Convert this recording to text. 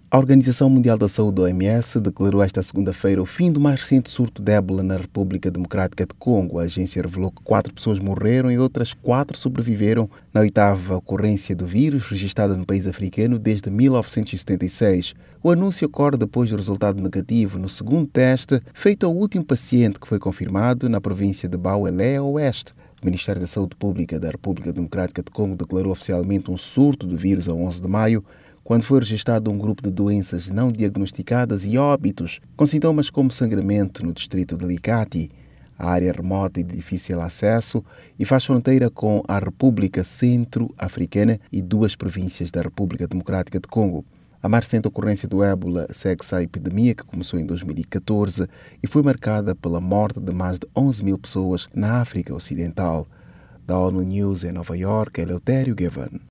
A Organização Mundial da Saúde, OMS, declarou esta segunda-feira o fim do mais recente surto de ébola na República Democrática de Congo. A agência revelou que 4 pessoas morreram e outras 4 sobreviveram na 8ª ocorrência do vírus registrada no país africano desde 1976. O anúncio ocorre depois do resultado negativo no segundo teste feito ao último paciente, que foi confirmado na província de Bauelé Oeste. O Ministério da Saúde Pública da República Democrática de Congo declarou oficialmente um surto do vírus a 11 de maio, quando foi registrado um grupo de doenças não diagnosticadas e óbitos, com sintomas como sangramento no distrito de Likati. A área remota e de difícil acesso e faz fronteira com a República Centro-Africana e 2 províncias da República Democrática de Congo. A mais recente ocorrência do ébola segue-se à epidemia que começou em 2014 e foi marcada pela morte de mais de 11.000 pessoas na África Ocidental. Da ONU News em Nova York, Eleutério Gavan.